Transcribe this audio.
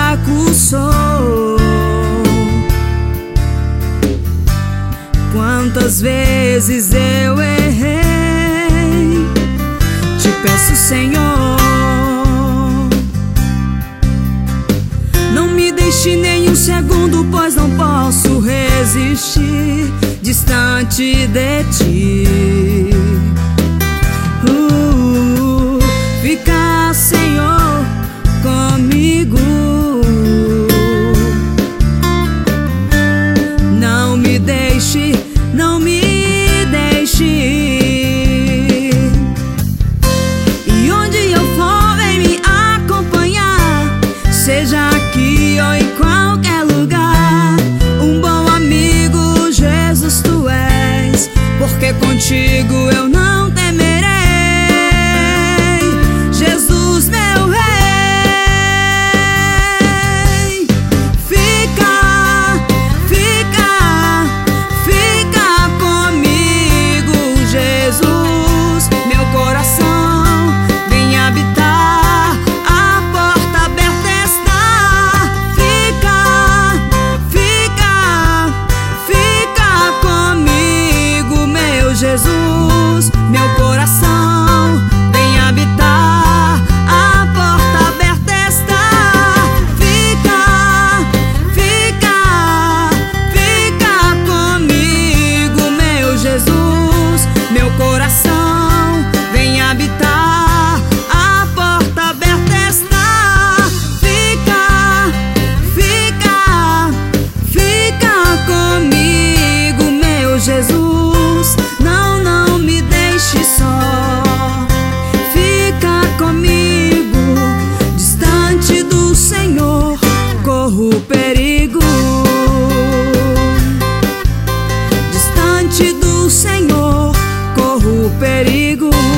fraco sou. Quantas vezes eu errei, te peço, Senhor, não me deixe nem um segundo, pois não posso resistir distante de ti. Fica, Senhor, comigo. Não me deixe, não me deixe. E onde eu for, vem me acompanhar, seja aqui ou em qualquer lugar. Um bom amigo, Jesus, tu és, porque contigo eu não temerei. Jesus, meu rei, fica, fica, fica comigo. Jesus, meu coração, vem habitar, a porta aberta está. Fica, fica, fica comigo, meu Jesus, meu coração, vem habitar, a porta aberta está. Fica, fica, fica comigo, meu Jesus, meu coração, vem habitar, a porta aberta está. Fica, fica, fica comigo, meu Jesus, não, não me deixe só. Fica comigo, distante do Senhor, corro perigo. Distante do Senhor, corro perigo.